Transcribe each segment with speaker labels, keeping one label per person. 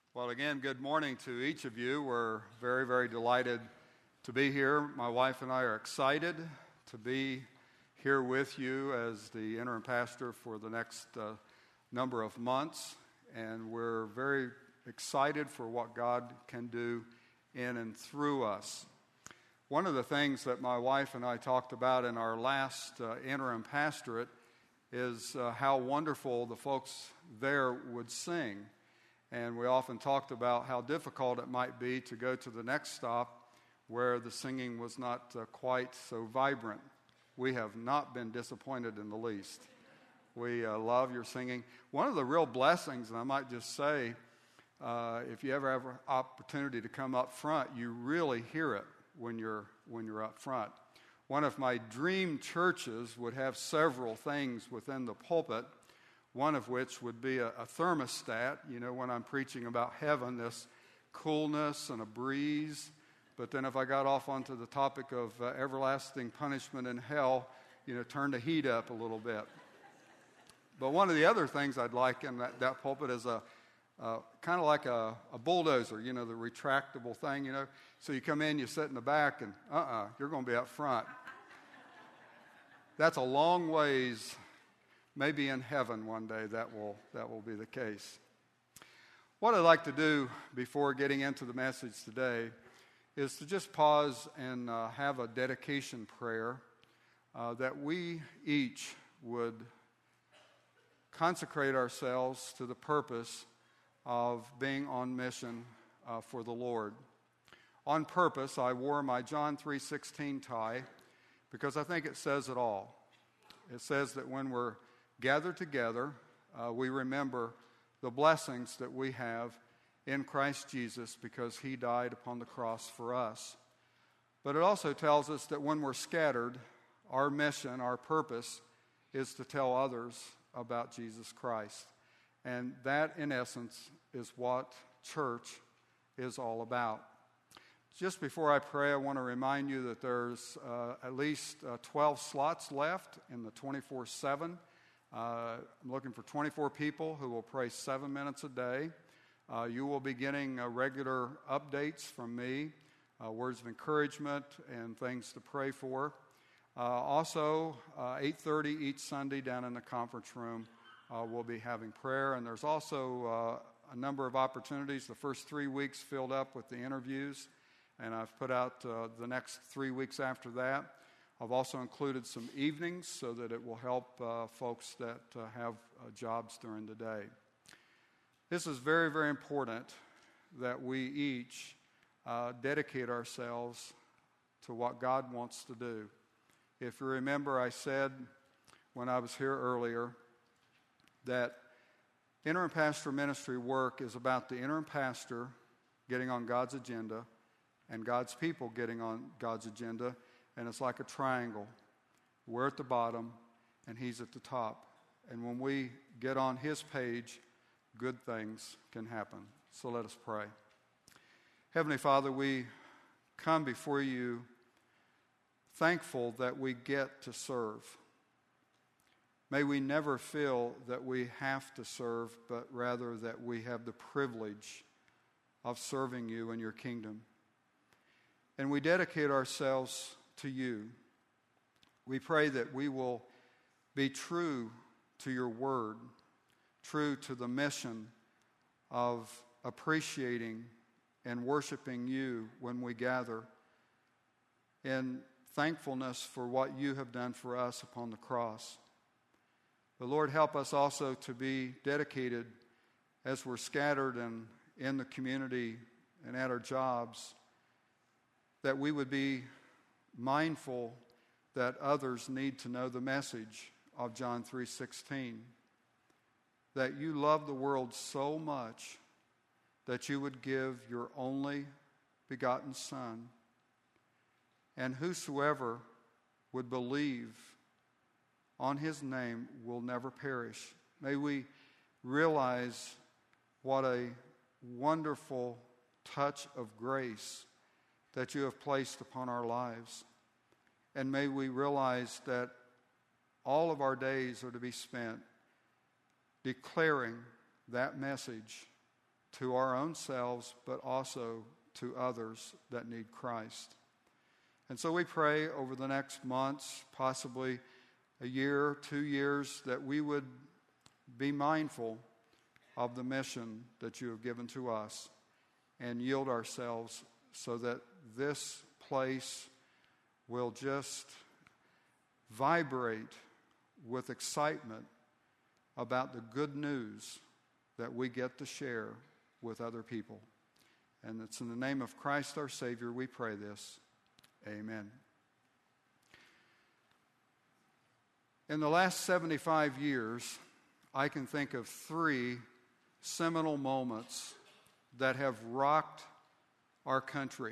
Speaker 1: Well, again, good morning to each of you. We're very, very delighted to be here. My wife and I are excited to be here with you as the interim pastor for the next number of months, and we're very excited for what God can do in and through us. One of the things that my wife and I talked about in our last interim pastorate is how wonderful the folks there would sing. And we often talked about how difficult it might be to go to the next stop where the singing was not quite so vibrant. We have not been disappointed in the least. We love your singing. One of the real blessings, and I might just say, if you ever have an opportunity to come up front, you really hear it when you're up front. One of my dream churches would have several things within the pulpit, one of which would be a thermostat. You know, when I'm preaching about heaven, this coolness and a breeze. But then if I got off onto the topic of everlasting punishment in hell, turn the heat up a little bit. But one of the other things I'd like in that pulpit is a kind of like a bulldozer, the retractable thing, So you come in, you sit in the back, and you're going to be up front. That's a long ways. Maybe in heaven one day that will be the case. What I'd like to do before getting into the message today is to just pause and have a dedication prayer that we each would consecrate ourselves to the purpose of being on mission for the Lord. On purpose, I wore my John 3:16 tie because I think it says it all. It says that when we're gathered together, we remember the blessings that we have in Christ Jesus because He died upon the cross for us. But it also tells us that when we're scattered, our mission, our purpose, is to tell others about Jesus Christ. And that, in essence, is what church is all about. Just before I pray, I want to remind you that there's at least 12 slots left in the 24/7. I'm looking for 24 people who will pray 7 minutes a day. You will be getting regular updates from me, words of encouragement and things to pray for. Also, 8:30 each Sunday down in the conference room, we'll be having prayer. And there's also a number of opportunities. The first 3 weeks filled up with the interviews, and I've put out the next 3 weeks after that. I've also included some evenings so that it will help folks that have jobs during the day. This is very, very important that we each dedicate ourselves to what God wants to do. If you remember, I said when I was here earlier that interim pastor ministry work is about the interim pastor getting on God's agenda and God's people getting on God's agenda. And it's like a triangle. We're at the bottom, and He's at the top. And when we get on His page, good things can happen. So let us pray. Heavenly Father, we come before You thankful that we get to serve. May we never feel that we have to serve, but rather that we have the privilege of serving You in Your kingdom. And we dedicate ourselves to You. We pray that we will be true to Your word, true to the mission of appreciating and worshiping You when we gather, in thankfulness for what You have done for us upon the cross. But Lord, help us also to be dedicated as we're scattered and in the community and at our jobs, that we would be mindful that others need to know the message of John 3:16, that You love the world so much that You would give Your only begotten Son, and whosoever would believe on His name will never perish. May we realize what a wonderful touch of grace that You have placed upon our lives. And may we realize that all of our days are to be spent declaring that message to our own selves, but also to others that need Christ. And so we pray over the next months, possibly a year, 2 years, that we would be mindful of the mission that you have given to us and yield ourselves so that this place will just vibrate with excitement about the good news that we get to share with other people. And it's in the name of Christ our Savior we pray this. Amen. In the last 75 years, I can think of 3 seminal moments that have rocked our country.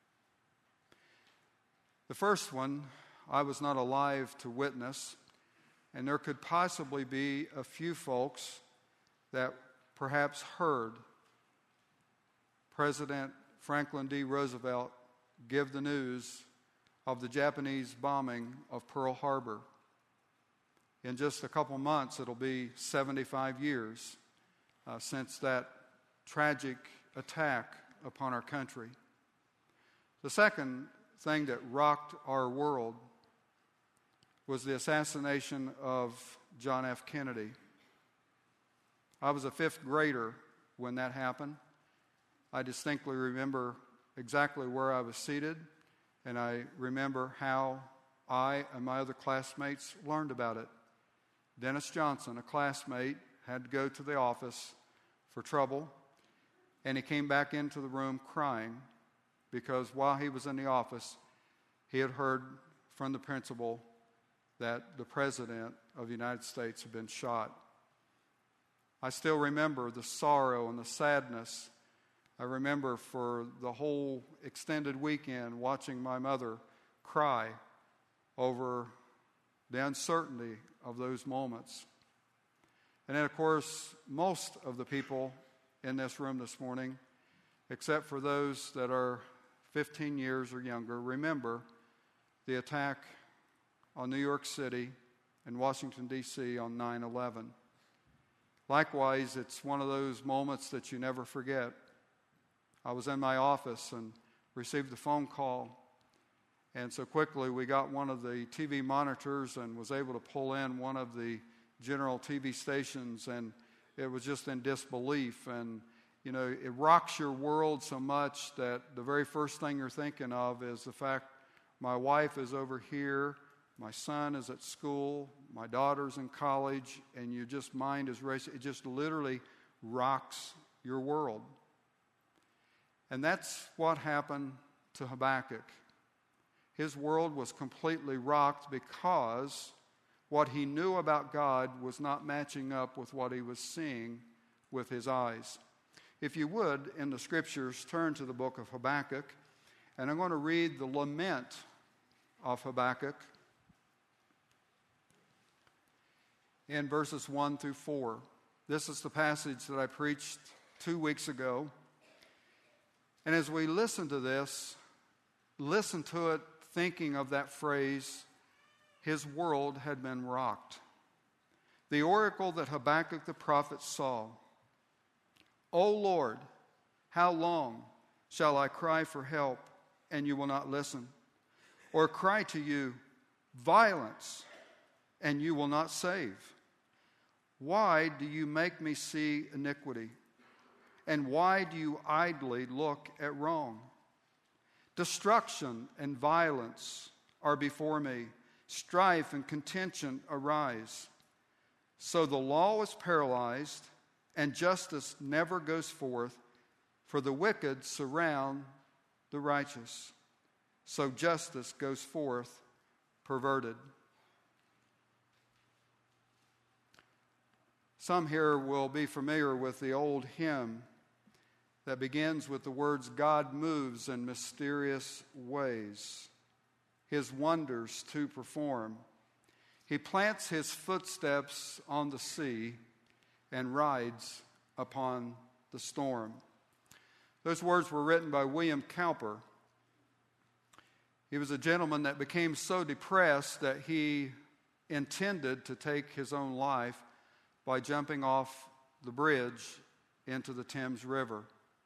Speaker 1: The first one, I was not alive to witness, and there could possibly be a few folks that perhaps heard President Franklin D. Roosevelt give the news of the Japanese bombing of Pearl Harbor. In just a couple months, it'll be 75 years since that tragic attack upon our country. The second thing that rocked our world was the assassination of John F. Kennedy. I was a 5th grader when that happened. I distinctly remember exactly where I was seated, and I remember how I and my other classmates learned about it. Dennis Johnson, a classmate, had to go to the office for trouble, and he came back into the room crying because while he was in the office, he had heard from the principal that the President of the United States had been shot. I still remember the sorrow and the sadness. I remember for the whole extended weekend watching my mother cry over the uncertainty of those moments. And then, of course, most of the people in this room this morning, except for those that are 15 years or younger, remember the attack on New York City and Washington, D.C. on 9/11. Likewise, it's one of those moments that you never forget. I was in my office and received a phone call, and so quickly we got one of the TV monitors and was able to pull in one of the general TV stations, and it was just in disbelief. And, you know, it rocks your world so much that the very first thing you're thinking of is the fact my wife is over here, my son is at school, my daughter's in college, and your just mind is racing. It just literally rocks your world. And that's what happened to Habakkuk. His world was completely rocked because what he knew about God was not matching up with what he was seeing with his eyes. If you would, in the Scriptures, turn to the book of Habakkuk, and I'm going to read the lament of Habakkuk in verses 1 through 4. This is the passage that I preached 2 weeks ago. And as we listen to this, listen to it thinking of that phrase, his world had been rocked. The oracle that Habakkuk the prophet saw. O Lord, how long shall I cry for help, and you will not listen? Or cry to you, violence, and you will not save? Why do you make me see iniquity? And why do you idly look at wrong? Destruction and violence are before me. Strife and contention arise. So the law is paralyzed, and justice never goes forth, for the wicked surround the righteous. So justice goes forth perverted. Some here will be familiar with the old hymn that begins with the words, God moves in mysterious ways, his wonders to perform. He plants his footsteps on the sea and rides upon the storm. Those words were written by William Cowper. He was a gentleman that became so depressed that he intended to take his own life by jumping off the bridge into the Thames River.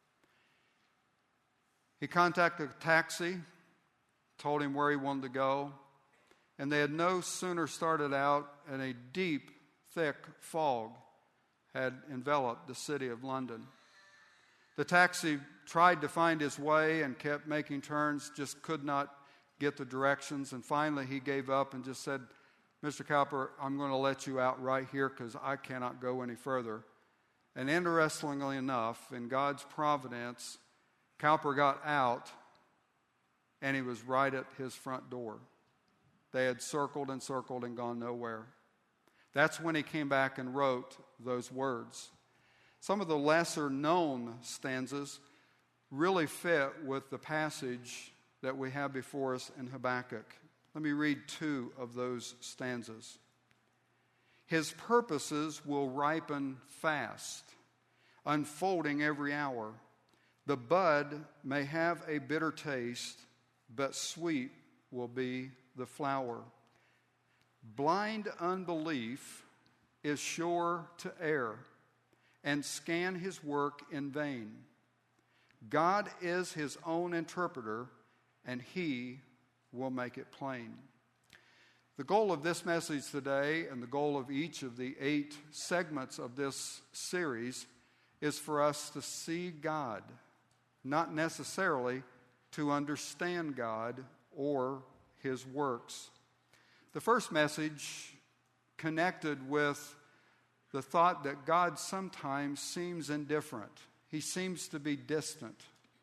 Speaker 1: He contacted a taxi, told him where he wanted to go, and they had no sooner started out and a deep, thick fog had enveloped the city of London. The taxi tried to find his way and kept making turns, just could not get the directions, and finally he gave up and just said, "Mr. Cowper, I'm going to let you out right here because I cannot go any further." And interestingly enough, in God's providence, Cowper got out and he was right at his front door. They had circled and circled and gone nowhere. That's when he came back and wrote those words. Some of the lesser known stanzas really fit with the passage that we have before us in Habakkuk. Let me read 2 of those stanzas. His purposes will ripen fast, unfolding every hour. The bud may have a bitter taste, but sweet will be the flower. Blind unbelief is sure to err and scan his work in vain. God is his own interpreter, and he will make it plain. The goal of this message today, and the goal of each of the 8 segments of this series, is for us to see God, not necessarily to understand God or his works. The first message connected with the thought that God sometimes seems indifferent. He seems to be distant.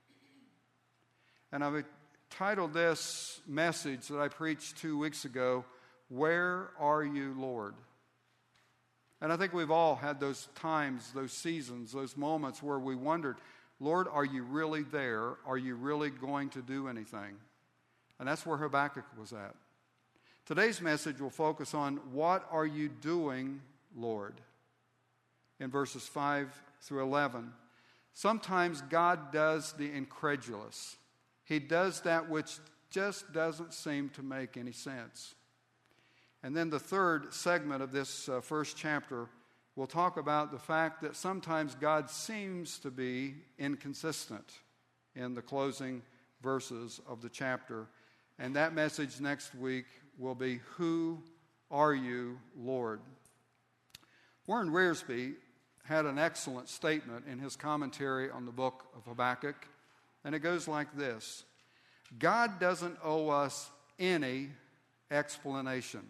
Speaker 1: And I've titled this message that I preached 2 weeks ago, "Where Are You, Lord?" And I think we've all had those times, those seasons, those moments where we wondered, "Lord, are you really there? Are you really going to do anything?" And that's where Habakkuk was at. Today's message will focus on, "What are you doing, Lord?" in verses 5 through 11. Sometimes God does the incredulous. He does that which just doesn't seem to make any sense. And then the third segment of this first chapter will talk about the fact that sometimes God seems to be inconsistent in the closing verses of the chapter. And that message next week will be, "Who are you, Lord?" Warren Wiersbe had an excellent statement in his commentary on the book of Habakkuk, and it goes like this: God doesn't owe us any explanation.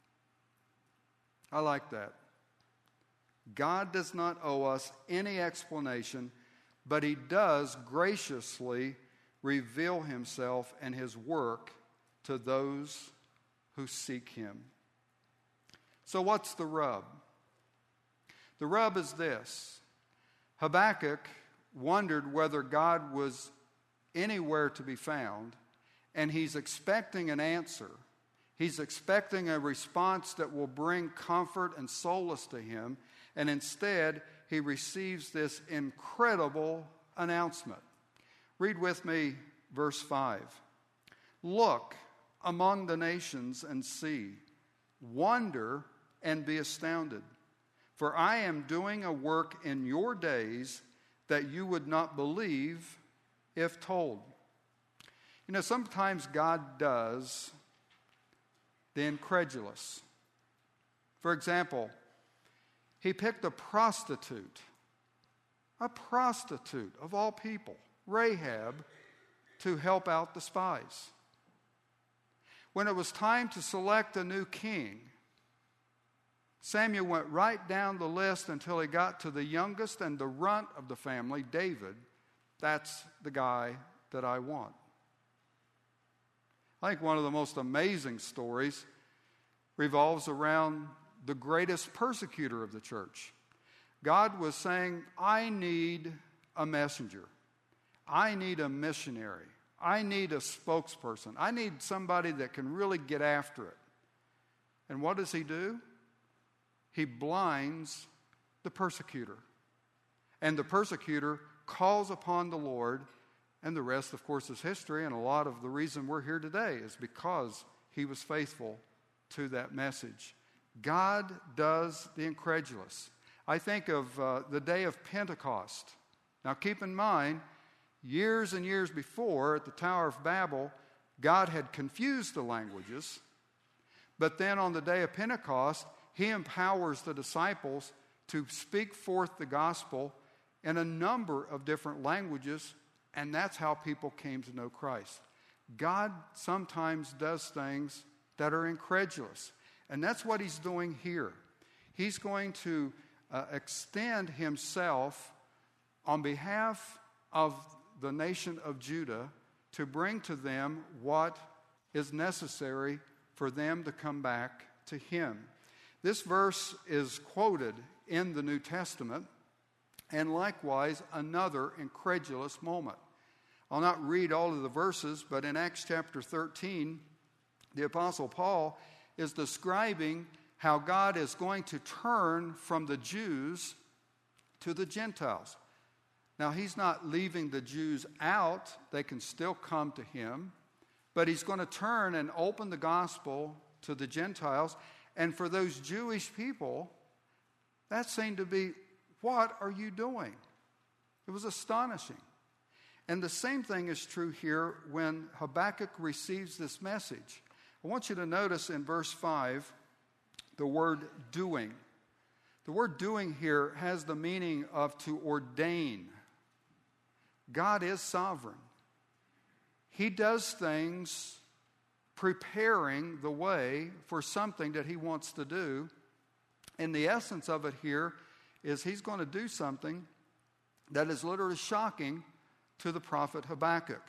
Speaker 1: I like that. God does not owe us any explanation, but he does graciously reveal himself and his work to those who seek him. So what's the rub? The rub is this: Habakkuk wondered whether God was anywhere to be found, and he's expecting an answer. He's expecting a response that will bring comfort and solace to him, and instead he receives this incredible announcement. Read with me verse 5. "Look among the nations and see, wonder and be astounded. For I am doing a work in your days that you would not believe if told." You know, sometimes God does the incredulous. For example, he picked a prostitute of all people, Rahab, to help out the spies. When it was time to select a new king, Samuel went right down the list until he got to the youngest and the runt of the family, David. That's the guy that I want. I think one of the most amazing stories revolves around the greatest persecutor of the church. God was saying, "I need a messenger. I need a missionary. I need a spokesperson. I need somebody that can really get after it." And what does he do? He blinds the persecutor. And the persecutor calls upon the Lord, and the rest, of course, is history. And a lot of the reason we're here today is because he was faithful to that message. God does the incredulous. I think of the day of Pentecost. Now keep in mind, years and years before, at the Tower of Babel, God had confused the languages. But then on the day of Pentecost, he empowers the disciples to speak forth the gospel in a number of different languages, and that's how people came to know Christ. God sometimes does things that are incredulous, and that's what he's doing here. He's going to extend himself on behalf of the nation of Judah to bring to them what is necessary for them to come back to him. This verse is quoted in the New Testament, and likewise another incredulous moment. I'll not read all of the verses, but in Acts chapter 13, the Apostle Paul is describing how God is going to turn from the Jews to the Gentiles. Now, he's not leaving the Jews out. They can still come to him. But he's going to turn and open the gospel to the Gentiles. And for those Jewish people, that seemed to be, what are you doing? It was astonishing. And the same thing is true here when Habakkuk receives this message. I want you to notice in verse 5 the word doing. The word doing here has the meaning of to ordain. God is sovereign. He does things preparing the way for something that he wants to do. And the essence of it here is he's going to do something that is literally shocking to the prophet Habakkuk.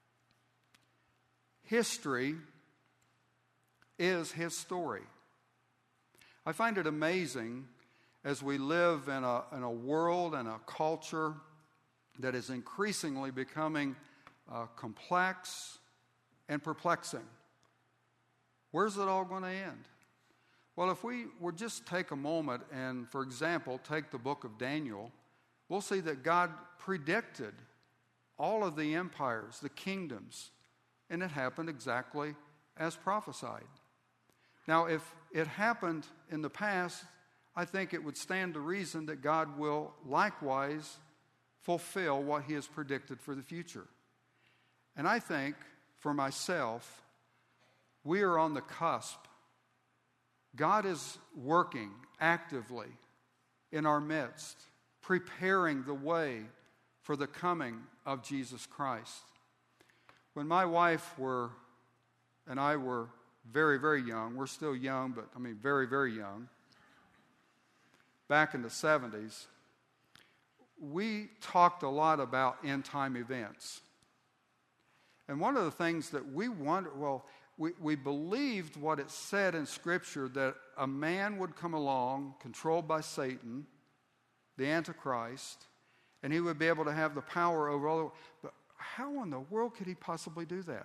Speaker 1: History is his story. I find it amazing as we live in a world and a culture that is increasingly becoming complex and perplexing. Where's it all going to end? Well, if we would just take a moment and, for example, take the book of Daniel, we'll see that God predicted all of the empires, the kingdoms, and it happened exactly as prophesied. Now, if it happened in the past, I think it would stand to reason that God will likewise fulfill what he has predicted for the future. And I think, for myself, we are on the cusp. God is working actively in our midst, preparing the way for the coming of Jesus Christ. When my wife and I were very, very young, we're still young, but very, very young, back in the 70s, we talked a lot about end-time events. And one of the things that we believed what it said in Scripture, that a man would come along controlled by Satan, the Antichrist, and he would be able to have the power over all the world. But how in the world could he possibly do that?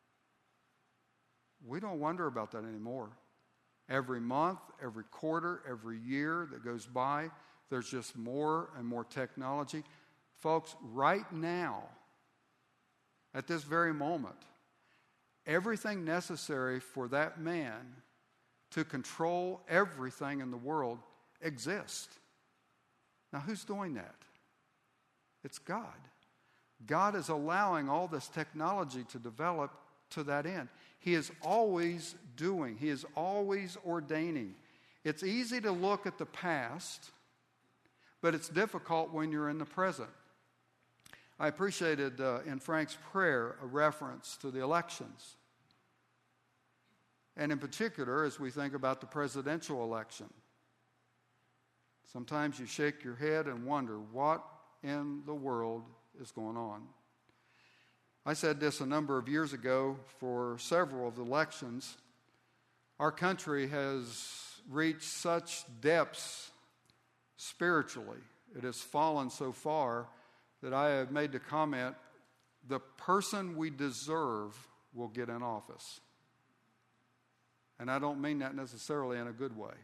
Speaker 1: We don't wonder about that anymore. Every month, every quarter, every year that goes by, there's just more and more technology. Folks, right now, at this very moment, everything necessary for that man to control everything in the world exists. Now, who's doing that? It's God. God is allowing all this technology to develop to that end. He is always doing. He is always ordaining. It's easy to look at the past, but it's difficult when you're in the present. I appreciated in Frank's prayer a reference to the elections. And in particular, as we think about the presidential election, sometimes you shake your head and wonder what in the world is going on. I said this a number of years ago for several of the elections. Our country has reached such depths spiritually. It has fallen so far that I have made the comment, the person we deserve will get in office. And I don't mean that necessarily in a good way.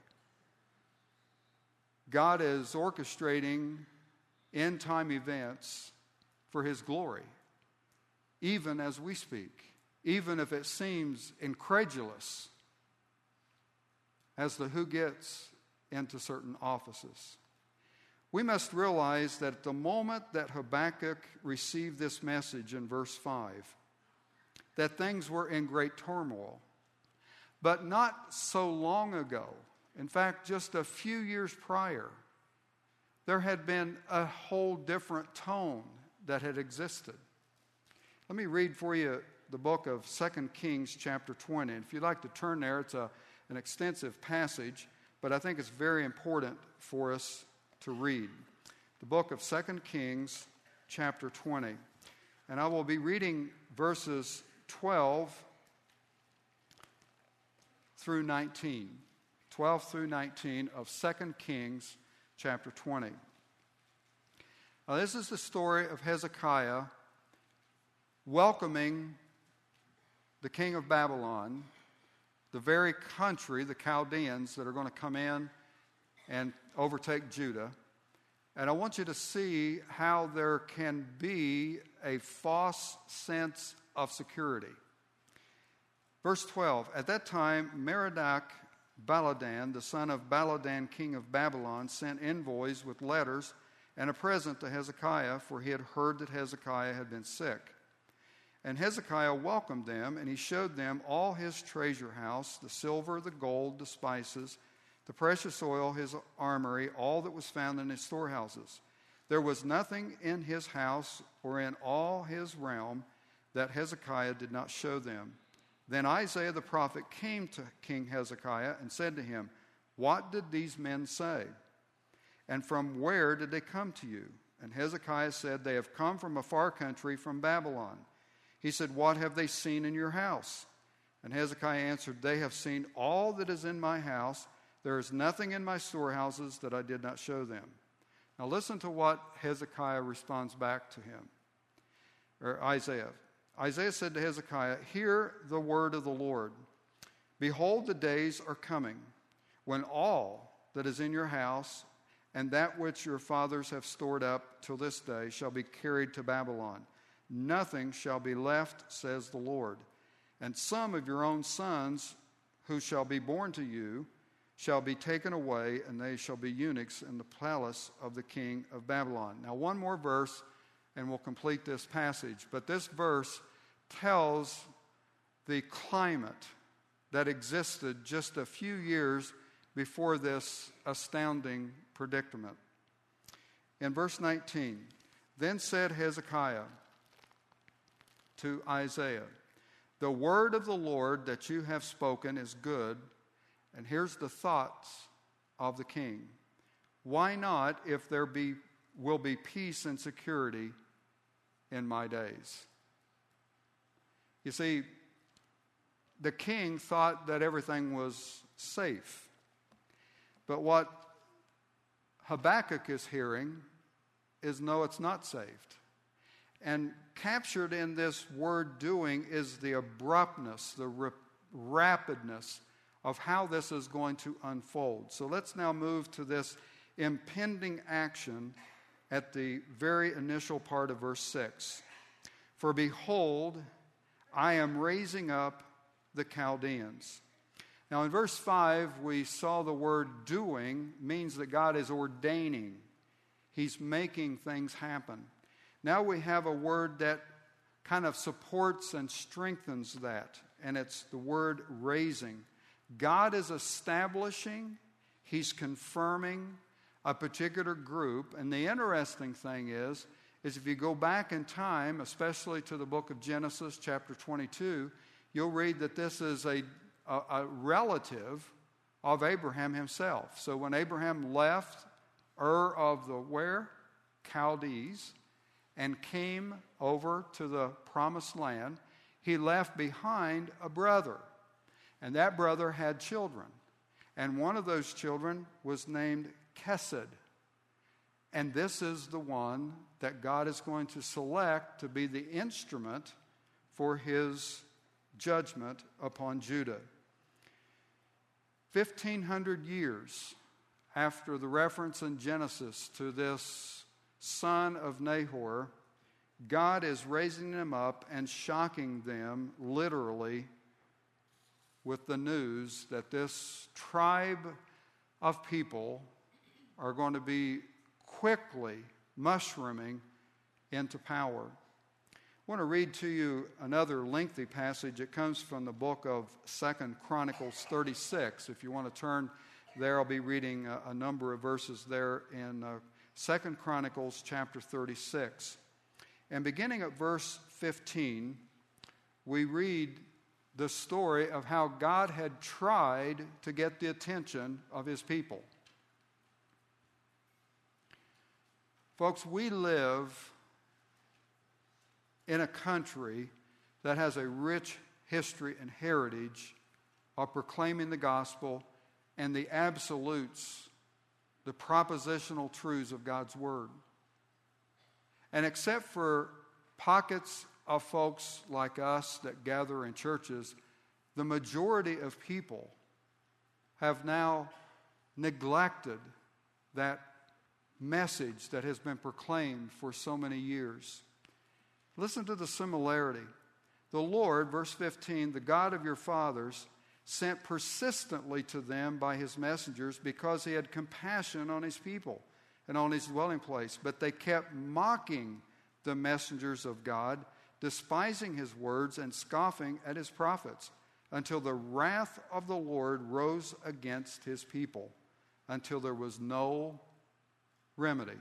Speaker 1: God is orchestrating end-time events for his glory, even as we speak, even if it seems incredulous as to who gets into certain offices. We must realize that at the moment that Habakkuk received this message in verse 5, that things were in great turmoil. But not so long ago, in fact, just a few years prior, there had been a whole different tone that had existed. Let me read for you the book of 2 Kings chapter 20. And if you'd like to turn there, it's an extensive passage, but I think it's very important for us to read. The book of 2 Kings chapter 20. And I will be reading verses 12 through 19. 12 through 19 of 2 Kings chapter 20. Now, this is the story of Hezekiah welcoming the king of Babylon, the very country, the Chaldeans, that are going to come in and overtake Judah. And I want you to see how there can be a false sense of security. Verse 12, at that time, Merodach Baladan, the son of Baladan, king of Babylon, sent envoys with letters and a present to Hezekiah, for he had heard that Hezekiah had been sick. And Hezekiah welcomed them, and he showed them all his treasure house, the silver, the gold, the spices, the precious oil, his armory, all that was found in his storehouses. There was nothing in his house or in all his realm that Hezekiah did not show them. Then Isaiah the prophet came to King Hezekiah and said to him, "What did these men say? And from where did they come to you?" And Hezekiah said, "They have come from a far country, from Babylon." He said, "What have they seen in your house?" And Hezekiah answered, "They have seen all that is in my house. There is nothing in my storehouses that I did not show them." Now listen to what Hezekiah responds back to him, or Isaiah. Isaiah said to Hezekiah, "Hear the word of the Lord. Behold, the days are coming when all that is in your house and that which your fathers have stored up till this day shall be carried to Babylon. Nothing shall be left, says the Lord. And some of your own sons who shall be born to you shall be taken away, and they shall be eunuchs in the palace of the king of Babylon." Now, one more verse, and we'll complete this passage. But this verse tells the climate that existed just a few years before this astounding predicament. In verse 19, then said Hezekiah to Isaiah, "The word of the Lord that you have spoken is good." And here's the thoughts of the king. "Why not, if there will be peace and security in my days?" You see, the king thought that everything was safe. But what Habakkuk is hearing is, no, it's not safe. And captured in this word "doing" is the abruptness, the rapidness of how this is going to unfold. So let's now move to this impending action at the very initial part of verse 6. "For behold, I am raising up the Chaldeans." Now in verse 5, we saw the word "doing" means that God is ordaining. He's making things happen. Now we have a word that kind of supports and strengthens that, and it's the word "raising." God is establishing, He's confirming a particular group. And the interesting thing is if you go back in time, especially to the book of Genesis chapter 22, you'll read that this is a relative of Abraham himself. So when Abraham left Ur of the where? Chaldees, and came over to the promised land, he left behind a brother. And that brother had children. And one of those children was named Kesed. And this is the one that God is going to select to be the instrument for his judgment upon Judah. 1,500 years after the reference in Genesis to this son of Nahor, God is raising them up and shocking them literally with the news that this tribe of people are going to be quickly mushrooming into power. I want to read to you another lengthy passage. It comes from the book of 2 Chronicles 36. If you want to turn there, I'll be reading a number of verses there in 2 Chronicles chapter 36. And beginning at verse 15, we read the story of how God had tried to get the attention of his people. Folks, we live in a country that has a rich history and heritage of proclaiming the gospel and the absolutes, the propositional truths of God's Word. And except for pockets of folks like us that gather in churches, the majority of people have now neglected that message that has been proclaimed for so many years. Listen to the similarity. The Lord, verse 15, the God of your fathers, sent persistently to them by his messengers because he had compassion on his people and on his dwelling place. But they kept mocking the messengers of God, despising his words and scoffing at his prophets, until the wrath of the Lord rose against his people, until there was no remedy.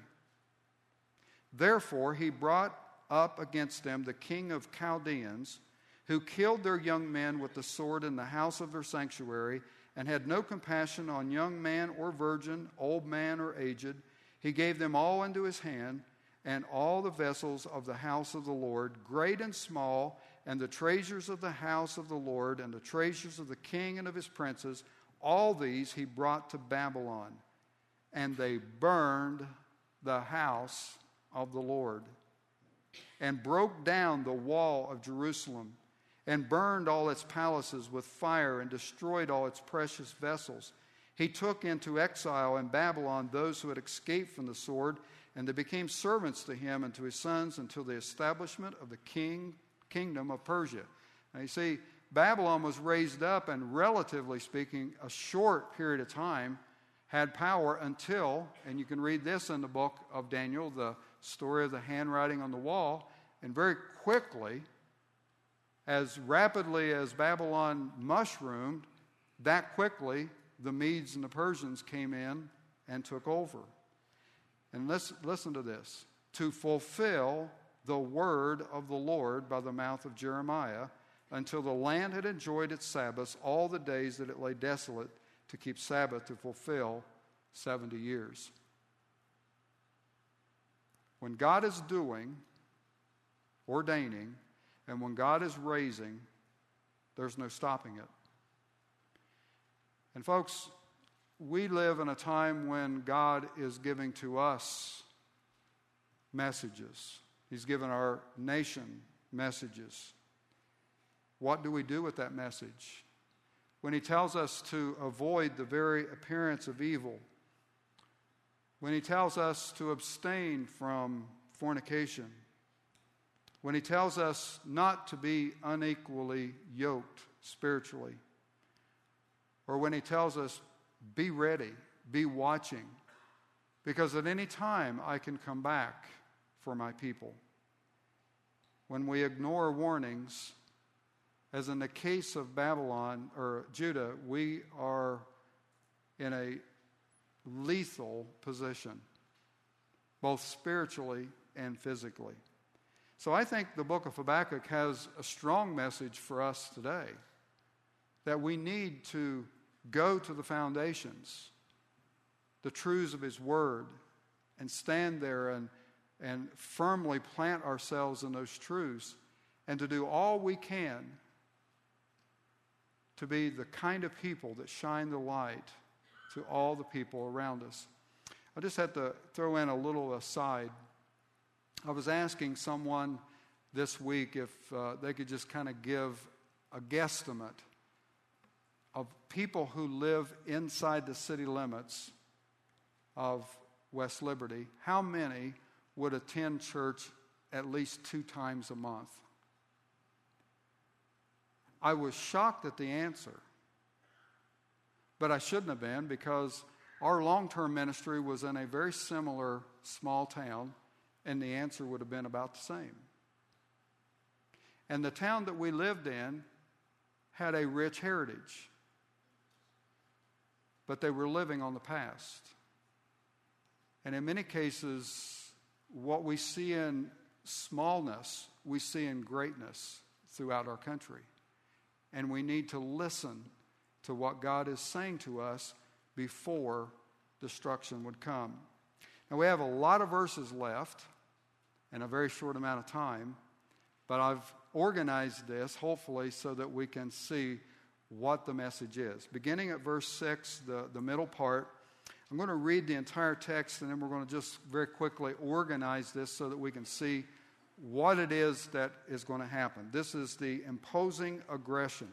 Speaker 1: Therefore, he brought up against them the king of Chaldeans, who killed their young men with the sword in the house of their sanctuary, and had no compassion on young man or virgin, old man or aged. He gave them all into his hand, and all the vessels of the house of the Lord, great and small, and the treasures of the house of the Lord, and the treasures of the king and of his princes, all these he brought to Babylon. And they burned the house of the Lord, and broke down the wall of Jerusalem, and burned all its palaces with fire, and destroyed all its precious vessels. He took into exile in Babylon those who had escaped from the sword, and they became servants to him and to his sons until the establishment of the kingdom of Persia. Now you see, Babylon was raised up, and relatively speaking, a short period of time, had power until, and you can read this in the book of Daniel, the story of the handwriting on the wall, and very quickly, as rapidly as Babylon mushroomed, that quickly the Medes and the Persians came in and took over. And listen to this. To fulfill the word of the Lord by the mouth of Jeremiah, until the land had enjoyed its Sabbaths all the days that it lay desolate, to keep Sabbath to fulfill 70 years. When God is doing, ordaining, and when God is raising, there's no stopping it. And folks, we live in a time when God is giving to us messages. He's given our nation messages. What do we do with that message? When he tells us to avoid the very appearance of evil, when he tells us to abstain from fornication, when he tells us not to be unequally yoked spiritually, or when he tells us, be ready, be watching, because at any time I can come back for my people. When we ignore warnings, as in the case of Babylon or Judah, we are in a lethal position, both spiritually and physically. So I think the book of Habakkuk has a strong message for us today, that we need to go to the foundations, the truths of his word, and stand there and firmly plant ourselves in those truths, and to do all we can to be the kind of people that shine the light to all the people around us. I just had to throw in a little aside. I was asking someone this week if they could just kind of give a guesstimate of people who live inside the city limits of West Liberty, how many would attend church at least 2 times a month? I was shocked at the answer, but I shouldn't have been, because our long-term ministry was in a very similar small town, and the answer would have been about the same. And the town that we lived in had a rich heritage, but they were living on the past. And in many cases, what we see in smallness, we see in greatness throughout our country. And we need to listen to what God is saying to us before destruction would come. Now, we have a lot of verses left in a very short amount of time, but I've organized this, hopefully, so that we can see what the message is. Beginning at verse 6, the middle part, I'm going to read the entire text, and then we're going to just very quickly organize this so that we can see what it is that is going to happen. This is the imposing aggression.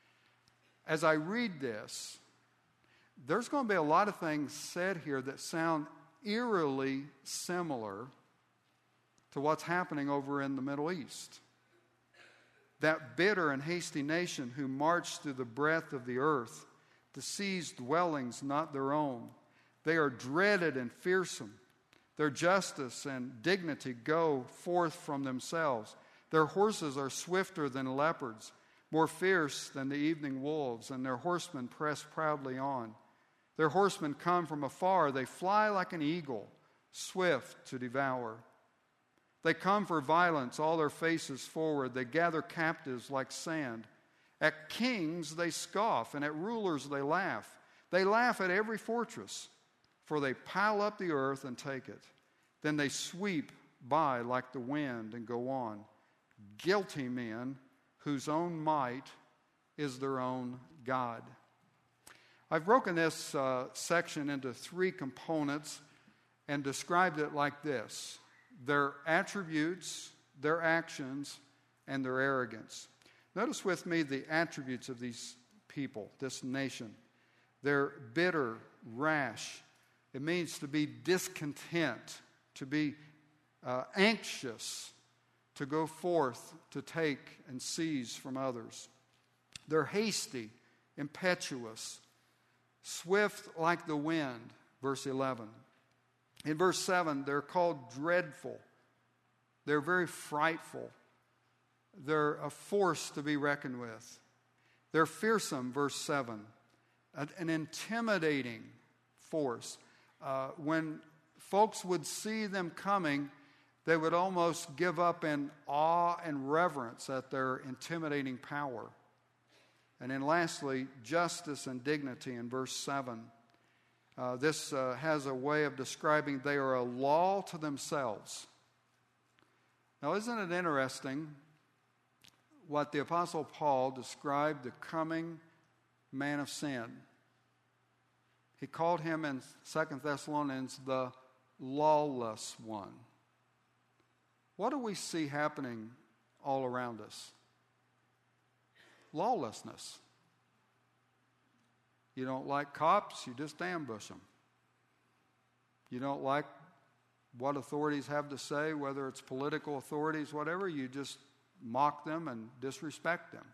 Speaker 1: As I read this, there's going to be a lot of things said here that sound eerily similar to what's happening over in the Middle East. That bitter and hasty nation who marched through the breadth of the earth to seize dwellings not their own. They are dreaded and fearsome. Their justice and dignity go forth from themselves. Their horses are swifter than leopards, more fierce than the evening wolves, and their horsemen press proudly on. Their horsemen come from afar. They fly like an eagle, swift to devour. They come for violence, all their faces forward. They gather captives like sand. At kings they scoff, and at rulers they laugh. They laugh at every fortress, for they pile up the earth and take it. Then they sweep by like the wind and go on. Guilty men whose own might is their own God. I've broken this section into three components and described it like this: their attributes, their actions, and their arrogance. Notice with me the attributes of these people, this nation. They're bitter, rash. It means to be discontent, to be anxious, to go forth to take and seize from others. They're hasty, impetuous, swift like the wind, verse 11. In verse 7, they're called dreadful. They're very frightful. They're a force to be reckoned with. They're fearsome, verse 7. An intimidating force. When folks would see them coming, they would almost give up in awe and reverence at their intimidating power. And then lastly, justice and dignity in verse 7. This has a way of describing they are a law to themselves. Now, isn't it interesting what the Apostle Paul described the coming man of sin? He called him in 2 Thessalonians the lawless one. What do we see happening all around us? Lawlessness. You don't like cops, you just ambush them. You don't like what authorities have to say, whether it's political authorities, whatever, you just mock them and disrespect them.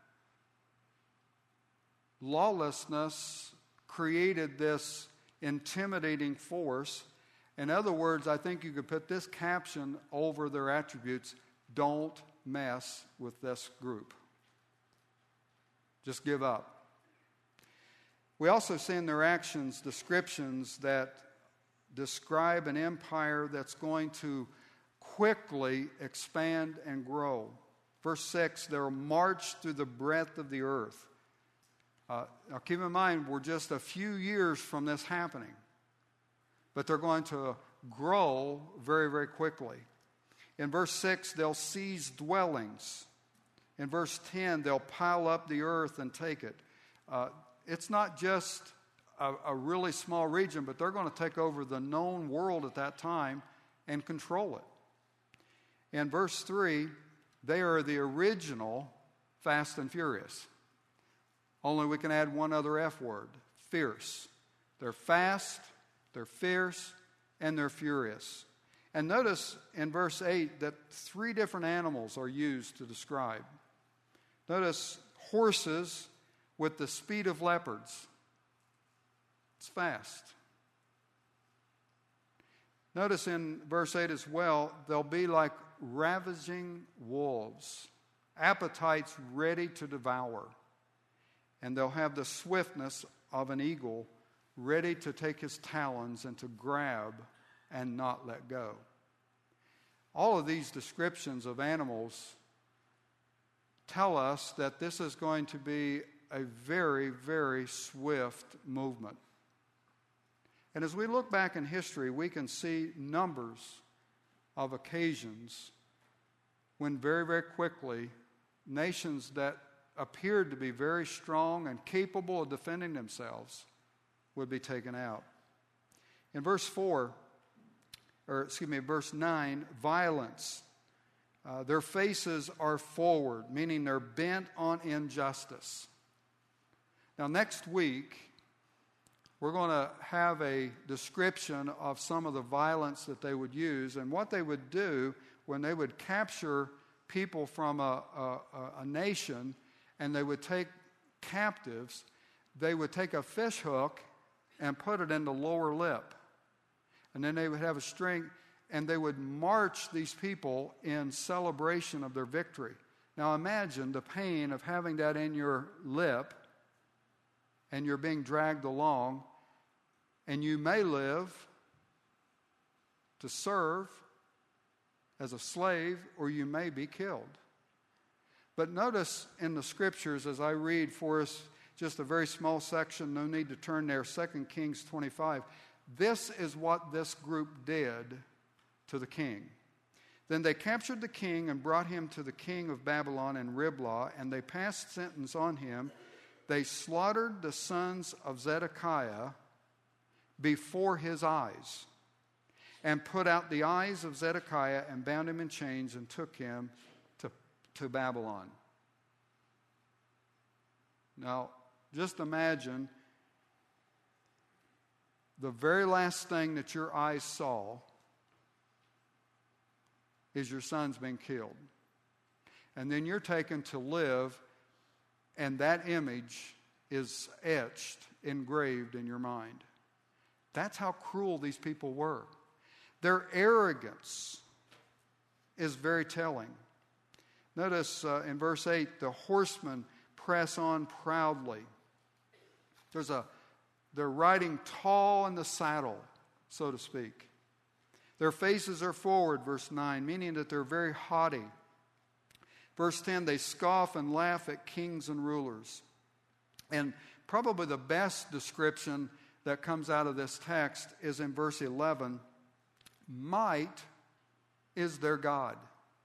Speaker 1: Lawlessness created this intimidating force. In other words, I think you could put this caption over their attributes: don't mess with this group. Just give up. We also see in their actions descriptions that describe an empire that's going to quickly expand and grow. Verse 6, they'll march through the breadth of the earth. Now keep in mind, we're just a few years from this happening. But they're going to grow very, very quickly. In verse 6, they'll seize dwellings. In verse 10, they'll pile up the earth and take it. It's not just a really small region, but they're going to take over the known world at that time and control it. In verse 3, they are the original Fast and Furious. Only we can add one other F word: fierce. They're fast, they're fierce, and they're furious. And notice in verse 8 that three different animals are used to describe. Notice horses with the speed of leopards. It's fast. Notice in verse 8 as well, they'll be like ravaging wolves, appetites ready to devour. And they'll have the swiftness of an eagle, ready to take his talons and to grab and not let go. All of these descriptions of animals tell us that this is going to be a very, very swift movement. And as we look back in history, we can see numbers of occasions when very, very quickly nations that appeared to be very strong and capable of defending themselves would be taken out. In verse 9, violence. Their faces are forward, meaning they're bent on injustice. Now, next week, we're going to have a description of some of the violence that they would use and what they would do when they would capture people from a nation and they would take captives. They would take a fish hook and put it in the lower lip. And then they would have a string and they would march these people in celebration of their victory. Now imagine the pain of having that in your lip and you're being dragged along, and you may live to serve as a slave, or you may be killed. But notice in the scriptures, as I read for us just a very small section, no need to turn there, 2 Kings 25. This is what this group did to the king. Then they captured the king and brought him to the king of Babylon in Riblah, and they passed sentence on him. They slaughtered the sons of Zedekiah before his eyes, and put out the eyes of Zedekiah and bound him in chains and took him to Babylon. Now, just imagine the very last thing that your eyes saw is your son's being killed. And then you're taken to live, and that image is etched, engraved in your mind. That's how cruel these people were. Their arrogance is very telling. Notice in verse 8, the horsemen press on proudly. They're riding tall in the saddle, so to speak. Their faces are forward, verse 9, meaning that they're very haughty. Verse 10, they scoff and laugh at kings and rulers. And probably the best description that comes out of this text is in verse 11. Might is their God.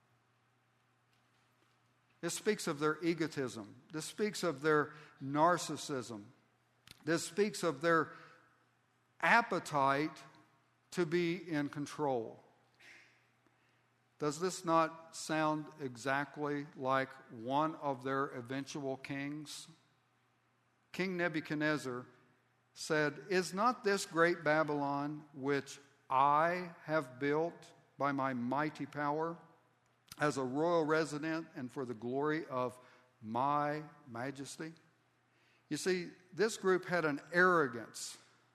Speaker 1: This speaks of their egotism. This speaks of their narcissism. This speaks of their appetite to be in control. Does this not sound exactly like one of their eventual kings? King Nebuchadnezzar said, "Is not this great Babylon, which I have built by my mighty power, as a royal resident and for the glory of my majesty?" You see, this group had an arrogance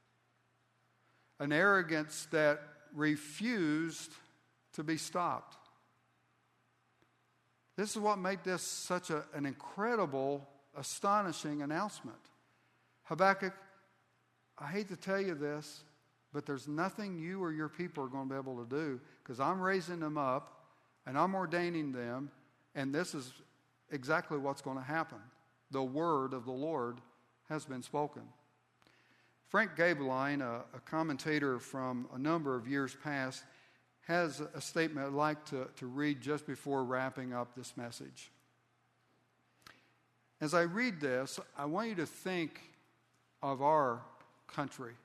Speaker 1: that refused to be stopped. This is what made this such an incredible, astonishing announcement. Habakkuk, I hate to tell you this, but there's nothing you or your people are going to be able to do, because I'm raising them up and I'm ordaining them, and this is exactly what's going to happen. The word of the Lord has been spoken. Frank Gabeline, a commentator from a number of years past, has a statement I'd like to read just before wrapping up this message. As I read this, I want you to think of our country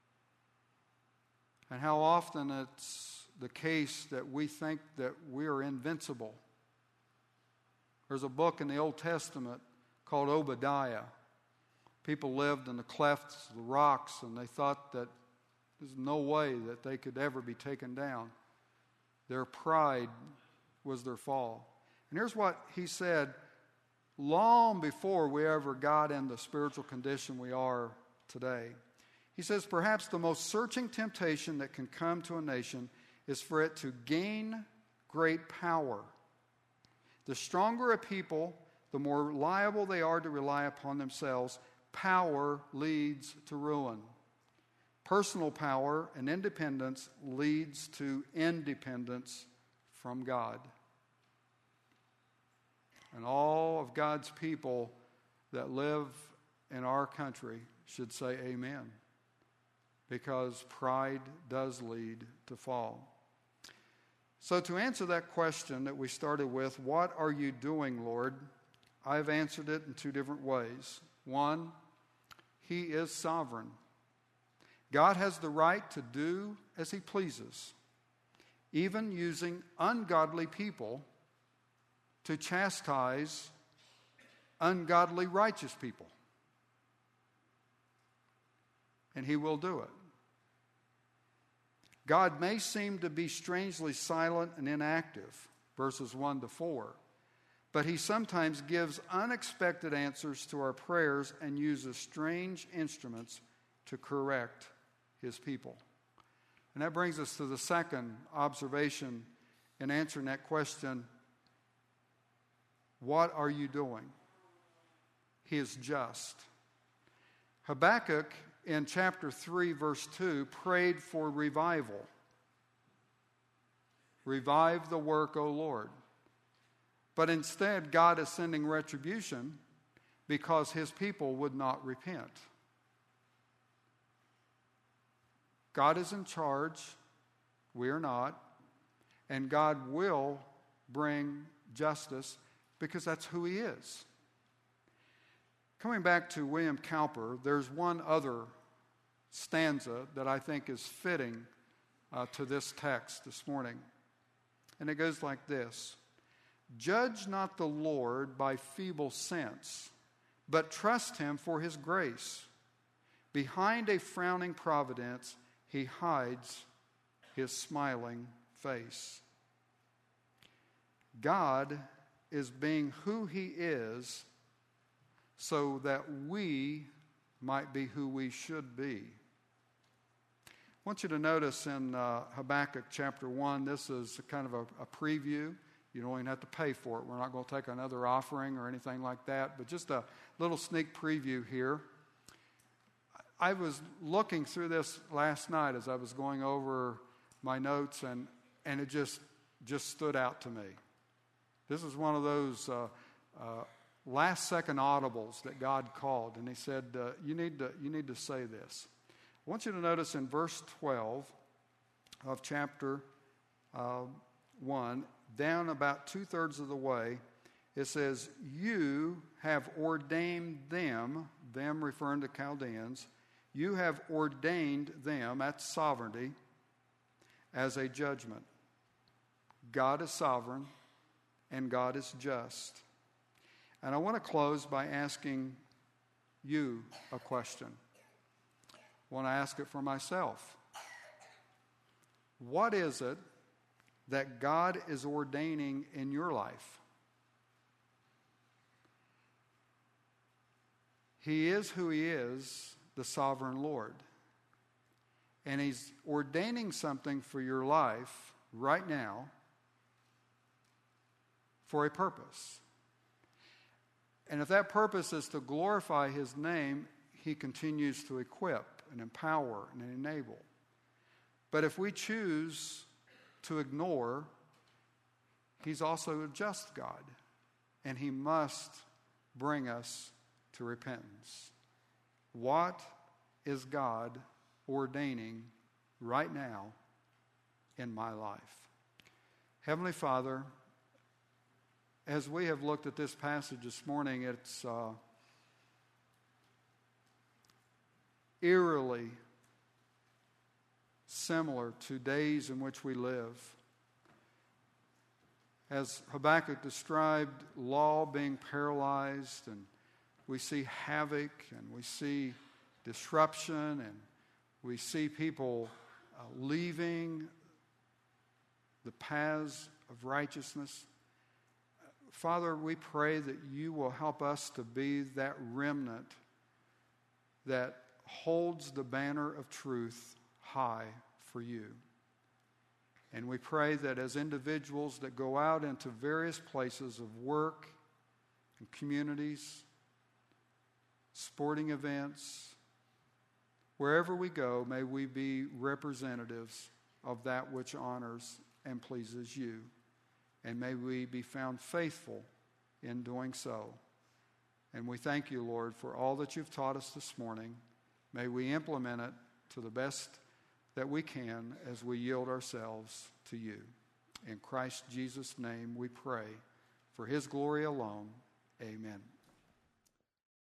Speaker 1: and how often it's the case that we think that we are invincible. There's a book in the Old Testament called Obadiah. People lived in the clefts of the rocks, and they thought that there's no way that they could ever be taken down. Their pride was their fall. And here's what he said long before we ever got in the spiritual condition we are today. He says, perhaps the most searching temptation that can come to a nation is for it to gain great power. The stronger a people, the more liable they are to rely upon themselves. Power leads to ruin. Personal power and independence leads to independence from God. And all of God's people that live in our country should say amen, because pride does lead to fall. So to answer that question that we started with, what are you doing, Lord? I've answered it in two different ways. One, He is sovereign. God has the right to do as He pleases, even using ungodly people to chastise ungodly righteous people. And He will do it. God may seem to be strangely silent and inactive, verses 1 to 4, but He sometimes gives unexpected answers to our prayers and uses strange instruments to correct His people. And that brings us to the second observation in answering that question: what are you doing? He is just. Habakkuk in chapter 3, verse 2, prayed for revival. Revive the work, O Lord. But instead, God is sending retribution because His people would not repent. God is in charge. We are not. And God will bring justice because that's who He is. Coming back to William Cowper, there's one other stanza that I think is fitting to this text this morning. And it goes like this: judge not the Lord by feeble sense, but trust Him for His grace. Behind a frowning providence, He hides His smiling face. God is being who He is so that we might be who we should be. I want you to notice in Habakkuk chapter 1, this is kind of a preview. You don't even have to pay for it. We're not going to take another offering or anything like that, but just a little sneak preview here. I was looking through this last night as I was going over my notes, and it just stood out to me. This is one of those last-second audibles that God called, and He said, "You need to say this." I want you to notice in verse 12 of chapter 1, down about 2/3 of the way, it says, "You have ordained them," them referring to Chaldeans, "you have ordained them," that's sovereignty, "as a judgment." God is sovereign and God is just. And I want to close by asking you a question. I want to ask it for myself. What is it that God is ordaining in your life? He is who He is, the sovereign Lord. And He's ordaining something for your life right now for a purpose. And if that purpose is to glorify His name, He continues to equip and empower and enable. But if we choose to ignore, He's also a just God, and He must bring us to repentance. What is God ordaining right now in my life? Heavenly Father, as we have looked at this passage this morning, it's eerily similar to days in which we live. As Habakkuk described, law being paralyzed, and we see havoc, and we see disruption, and we see people leaving the paths of righteousness. Father, we pray that You will help us to be that remnant that holds the banner of truth high for you. And we pray that as individuals that go out into various places of work and communities, sporting events, wherever we go, may we be representatives of that which honors and pleases you. And may we be found faithful in doing so. And we thank you, Lord, for all that you've taught us this morning. May we implement it to the best that we can as we yield ourselves to you. In Christ Jesus' name we pray. For his glory alone, amen.